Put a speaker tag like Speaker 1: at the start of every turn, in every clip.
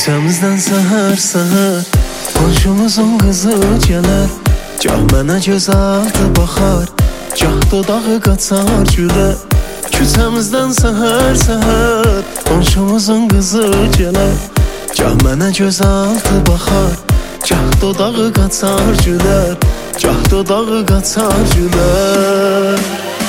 Speaker 1: Küçəmizdən səhər-səhər qonşumuzun qızı gələr. Gah mənə gözəldə baxar, gah dodağı qaçar gülə. Küçəmizdən səhər-səhər qonşumuzun qızı gələr. Gah mənə gözəldə baxar, gah dodağı qaçar gülər. Gah dodağı qaçar gülər.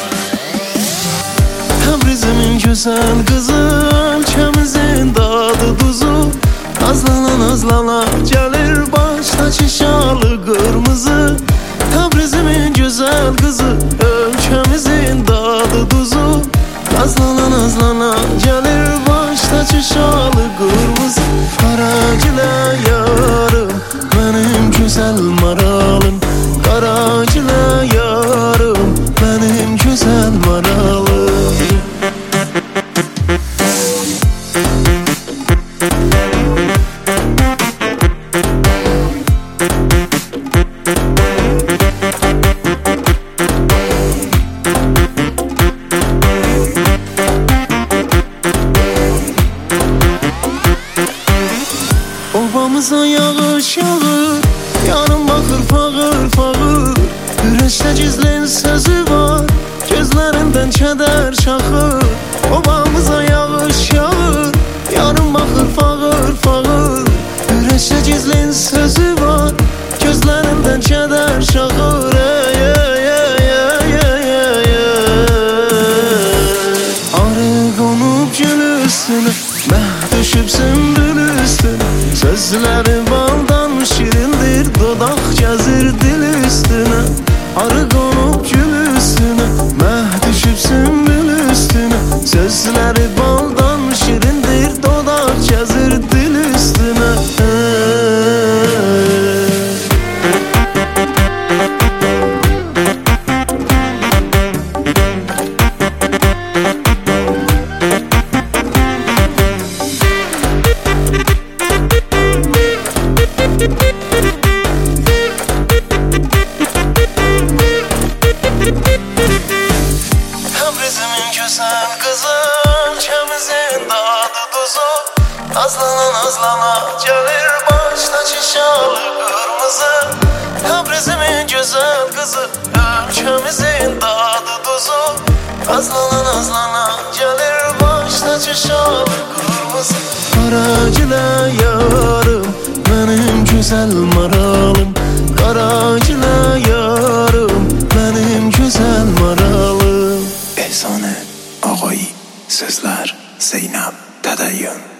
Speaker 1: Təbrizimin gözəl qızı, ölkəmizin dadı duzu. Nazlana gəlir başdakı şalı qırmızı. Təbrizimin gözəl qızı, ölkəmizin dadı duzu. Nazlana gəlir başdakı şalı qırmızı. Qaragilə yarım, mənim gözəl maralım. Qaragilə yarım, mənim gözəl maralım. Obamıza yağış yağır, yarım baxır fağır. Ürəkdə gizlin sözü var, gözlərindən kədər çaxır. Obamıza yağış yağır, yarım baxır fağır. Ürəkdə gizlin sözü var, gözlərindən kədər çaxır. Arı qonub gül üstünə, məh düşüb sümbül üstünə. Sözləri baldan şirindir, dodaq gəzir dil üstünə. Arı qonub gül üstünə, məh düşüb sümbül üstünə. Sözləri baldan şirindir, dodaq gəzir dil üstünə. Təbrizimin gözəl qızı, ölkəmizin dadı duzu. Nazlana gəlir başdakı şalı qırmızı. Təbrizimin gözəl qızı, ölkəmizin dadı duzu. Nazlana gəlir başdakı şalı qırmızı. Qaragilə yarım, mənim gözəl maralım. Qaragilə yarım, mənim gözəl maralım.
Speaker 2: Ehsan Ağayi, sözler Zeynep Tədeyyün.